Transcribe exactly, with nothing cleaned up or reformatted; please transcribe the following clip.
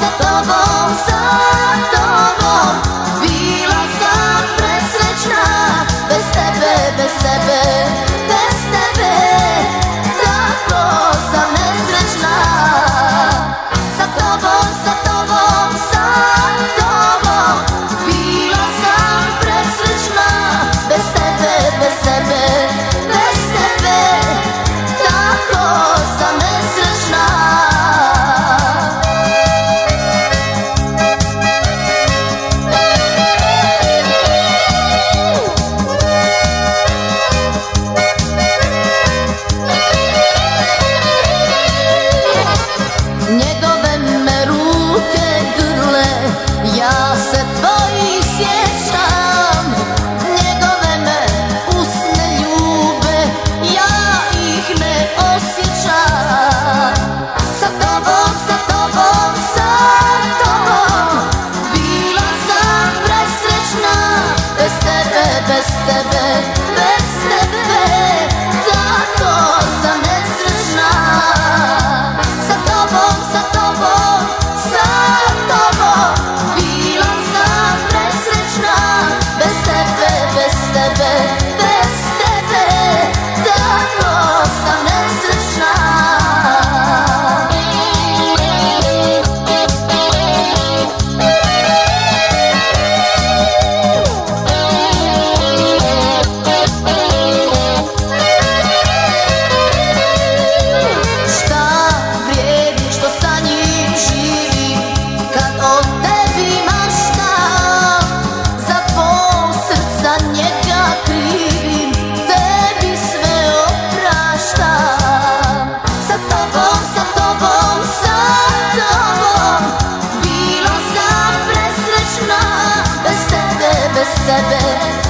sa tobom, sa tobom bila sam presrećna. Bez tebe, bez tebe, bez tebe tako sam nesrećna. Sa tobom, sa tobom, sa tobom bila sam presrećna. Bez tebe, bez tebe, bez tebe tako sam nesrećna. Njegove me ruke grle, ja se tvojih sjećam. Njegove me usne ljube, ja ih ne osjećam. Sa tobom, sa tobom, sa tobom bila sam presrećna. Bez tebe, bez tebe, bez tebe tako sam nesrećna. Sa tobom, sa tobom, sa tobom bila sam presrećna. Bez tebe, bez tebe, bez tebe tako sam nesrećna. Šta vrijedi što sa njim živim, kad o tebi maštam. Za pol srca njega krivim, tebi sve opraštam. Sa tobom, sa tobom, sa tobom bila sam presrećna. Bez tebe, bez tebe